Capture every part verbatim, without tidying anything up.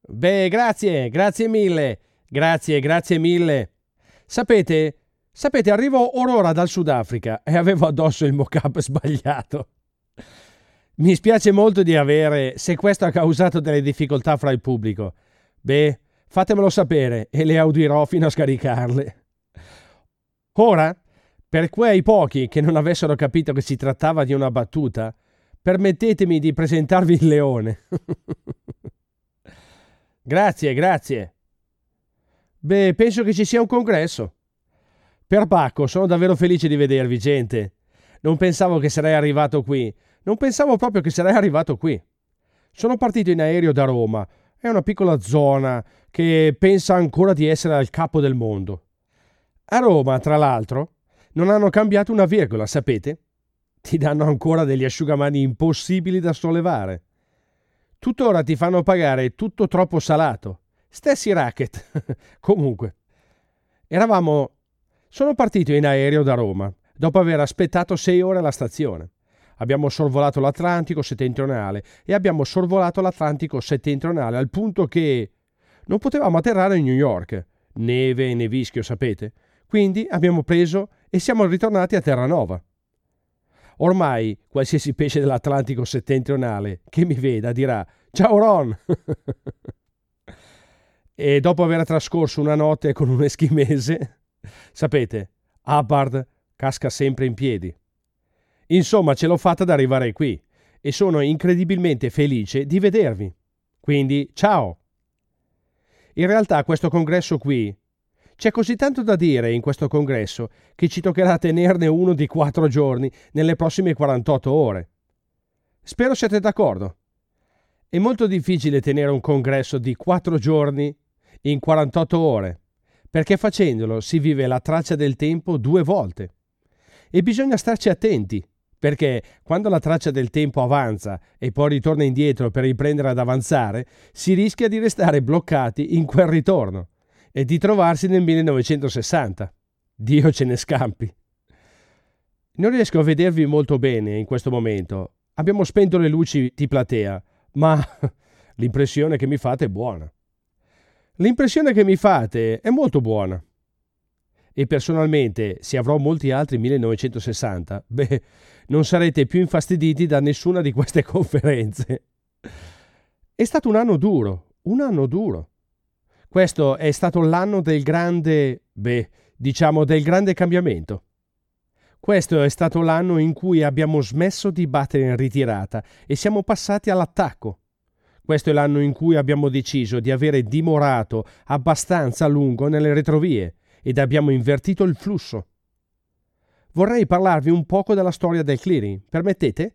Beh, grazie, grazie mille. Grazie, grazie mille. Sapete, sapete, arrivo or ora dal Sudafrica e avevo addosso il mock-up sbagliato. Mi spiace molto di avere, se questo ha causato delle difficoltà fra il pubblico. Beh, fatemelo sapere e le audierò fino a scaricarle. Ora, per quei pochi che non avessero capito che si trattava di una battuta, permettetemi di presentarvi il leone. Grazie, grazie. Beh, penso che ci sia un congresso. Perbacco, sono davvero felice di vedervi, gente. Non pensavo che sarei arrivato qui. Non pensavo proprio che sarei arrivato qui. Sono partito in aereo da Roma. È una piccola zona che pensa ancora di essere al capo del mondo. A Roma, tra l'altro, non hanno cambiato una virgola, sapete? Ti danno ancora degli asciugamani impossibili da sollevare. Tuttora ti fanno pagare tutto troppo salato. Stessi racket. Comunque, eravamo... Sono partito in aereo da Roma, dopo aver aspettato sei ore alla stazione. Abbiamo sorvolato l'Atlantico settentrionale e abbiamo sorvolato l'Atlantico settentrionale al punto che non potevamo atterrare in New York. Neve e nevischio, sapete? Quindi abbiamo preso e siamo ritornati a Terranova. Ormai qualsiasi pesce dell'Atlantico settentrionale che mi veda dirà «Ciao Ron!» E dopo aver trascorso una notte con un eschimese, sapete, Hubbard casca sempre in piedi. Insomma, ce l'ho fatta ad arrivare qui e sono incredibilmente felice di vedervi. Quindi, ciao! In realtà questo congresso qui, c'è così tanto da dire in questo congresso che ci toccherà tenerne uno di quattro giorni nelle prossime quarantotto ore. Spero siate d'accordo. È molto difficile tenere un congresso di quattro giorni in quarantotto ore, perché facendolo si vive la traccia del tempo due volte. E bisogna starci attenti, perché quando la traccia del tempo avanza e poi ritorna indietro per riprendere ad avanzare, si rischia di restare bloccati in quel ritorno e di trovarsi nel millenovecentosessanta. Dio ce ne scampi. Non riesco a vedervi molto bene in questo momento. Abbiamo spento le luci di platea, ma l'impressione che mi fate è buona. L'impressione che mi fate è molto buona. E personalmente, se avrò molti altri millenovecentosessanta, beh, non sarete più infastiditi da nessuna di queste conferenze. È stato un anno duro, un anno duro. Questo è stato l'anno del grande, beh, diciamo del grande cambiamento. Questo è stato l'anno in cui abbiamo smesso di battere in ritirata e siamo passati all'attacco. Questo è l'anno in cui abbiamo deciso di avere dimorato abbastanza a lungo nelle retrovie ed abbiamo invertito il flusso. Vorrei parlarvi un poco della storia del clearing, permettete?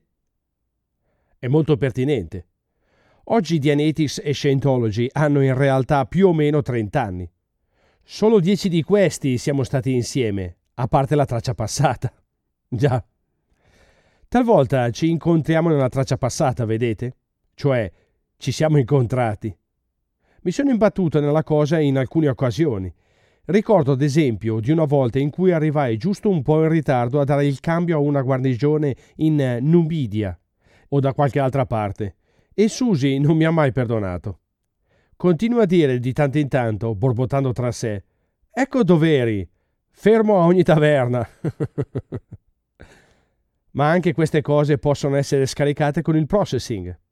È molto pertinente. Oggi Dianetics e Scientology hanno in realtà più o meno trenta anni. Solo dieci di questi siamo stati insieme, a parte la traccia passata. Già. Talvolta ci incontriamo nella traccia passata, vedete? Cioè, ci siamo incontrati. Mi sono imbattuto nella cosa in alcune occasioni. Ricordo ad esempio di una volta in cui arrivai giusto un po' in ritardo a dare il cambio a una guarnigione in Numidia o da qualche altra parte. E Susie non mi ha mai perdonato. Continua a dire di tanto in tanto, borbottando tra sé, «Ecco dov'eri, fermo a ogni taverna». Ma anche queste cose possono essere scaricate con il processing.